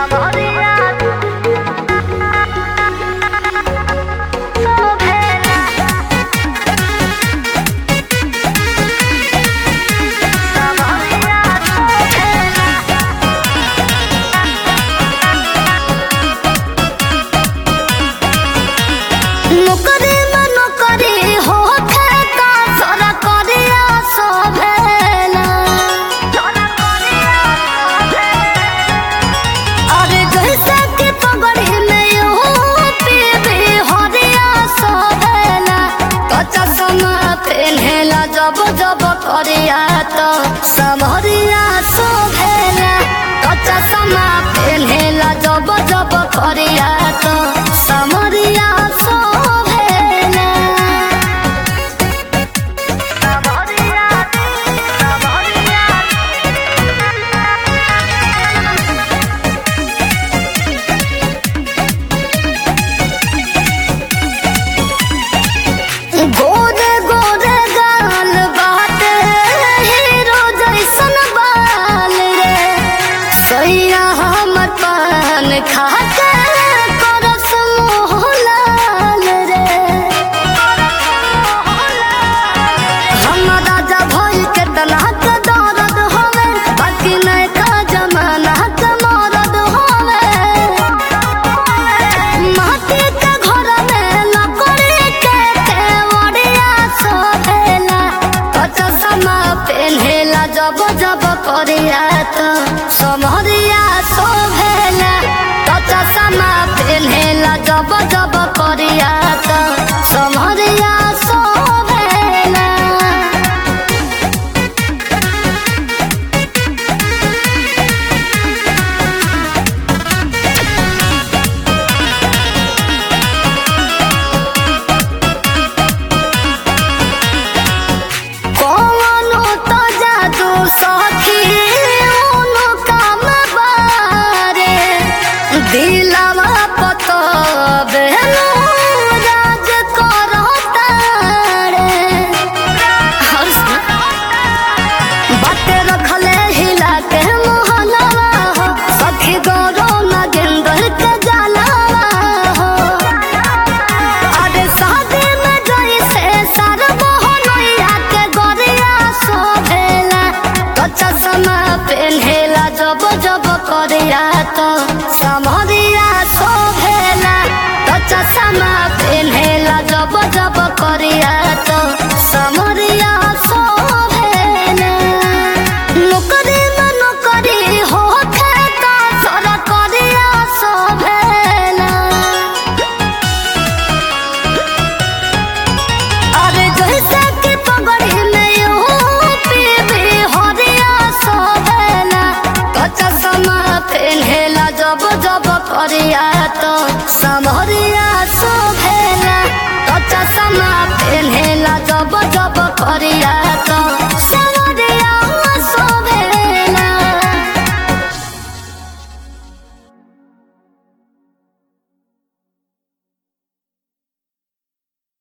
जब जब करिया तो समरिया शोभेला कच्चा समा पेन्हेला जब जब करिया तो समरिया शोभेला गोरे गोरे गाल बाटे हीरो जैसन बाल रे सैया हमर पान खाके करस मोह लाल रे हमरा जा भइल के तना के दर्द होवे बाकी नहीं का जमाना के मरद होवे माटी के घर में लकड़ी के केवड़िया शोभेला कच्चा समा पेन्हेला जब जब करिया तो समरिया शोभेला कच्चा समा पेन्हेला जब जब करिया तो समरिया शोभेला कौनो तो जादू सखी उनो काम बारे दिलवा पतो बेलो राज करता रे बाटे रखले हिला के मोहनवा हो सखी गौरो नागेंद्र के जलवा हो अरे शादी में जैसे सर मोहनैया के गोरिया शोभेला कच्चा समा पेन्हेला जब जब करिया तो